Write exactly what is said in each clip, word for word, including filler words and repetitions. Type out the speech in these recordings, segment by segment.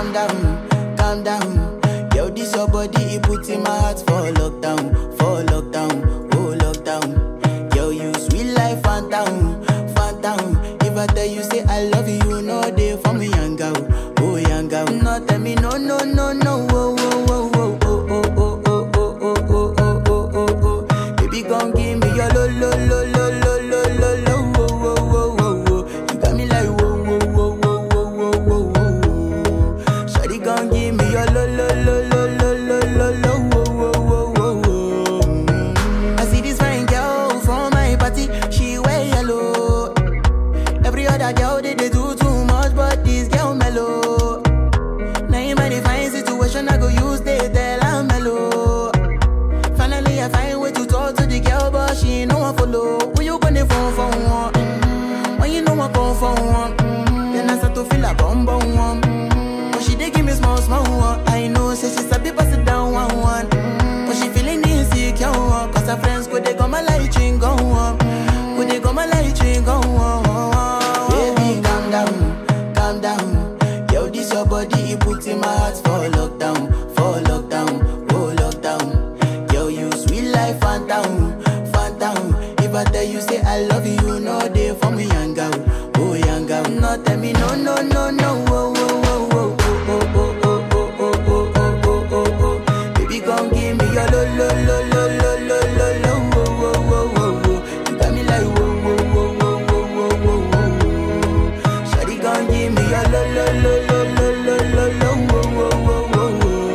down, calm down. Yo, this your body, it puts in my heart for lockdown, for lockdown, oh lockdown. Yo, you sweet life, phantom, phantom. If I tell you say I love you, no day for me, young girl, oh young girl. No tell me no, no, no, no, oh, oh, oh, oh, oh, oh, oh, oh, oh, oh, oh, oh, oh, oh, oh. Baby, gon' give me your lo, lo, lo, lo, lo, lo, lo, lo, oh, oh, oh, oh, oh. You got me like whoa, whoa, whoa, whoa, whoa, whoa, whoa, whoa. Shawty gon' give me your lo, lo, lo, lo, lo, lo, lo, lo, oh, oh, oh, oh, oh. I see this fine girl from my party, she wear yellow. Every other girl they, they do too much, but this girl mellow. Now in my divine situation, I go use they tell I'm mellow. Finally, I find way to talk to the girl, but she ain't no one follow. Who you gonna phone for one? Mm-hmm. When you know I come for one, mm-hmm. Then I start to feel a bum bum one. Mm-hmm. But she dey give me small small one. I know, say she's a bit pass it down one one. Mm-hmm. But she feeling insecure, one. Cause her friends could they come my light ring go on. Could they come my light ring go on. Baby, calm down, calm down. Yo, this your body, it puts in my heart for lockdown, for lockdown, oh lockdown. Yo, you sweet life, phantom, phantom. If I tell you say I love you, no day for me, young girl, oh young girl. No tell me no, no, no, no, oh, oh, oh, oh, oh, oh, oh, oh, oh, oh, oh, oh, oh, oh. Baby, gon' give me your lo, lo, lo, lo, lo, lo, lo, lo, oh, oh, oh, oh, oh. You got me like whoa, whoa, whoa, whoa, whoa, whoa, whoa, whoa. Shawty gon' give me your lo, lo, lo, lo, lo, lo, lo, lo, oh, oh, oh,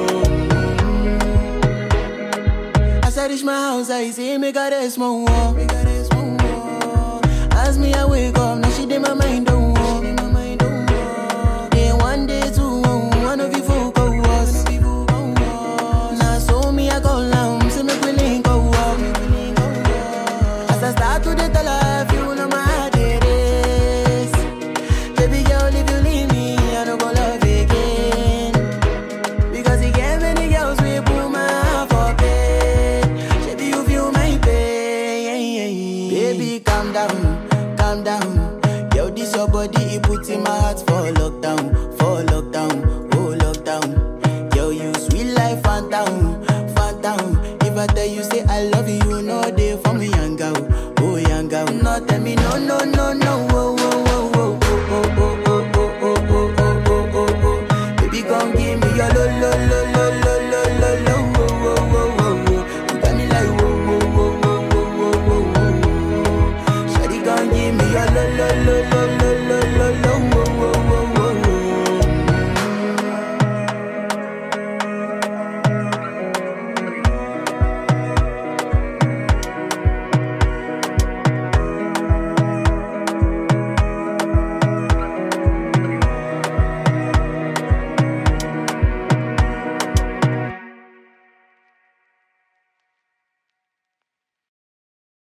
oh. As I reach my house, I see me got a small wall. Me got a small wall. As me, I wake up, now she did my mind don't walk. Day one, day two, one of you folk go was. Now so me, I go down, see me willing go walk. As I start to the tell her, you know my heart it is. Baby girl, if you leave me, I don't go love again. Because you get many girls, we put my heart for bed. Baby, you feel my pain. Baby, calm down, calm down. Yo, this your body, it puts in my heart for lockdown, for lockdown, oh lockdown. Yo, you sweet life, phantom, phantom. If I tell you say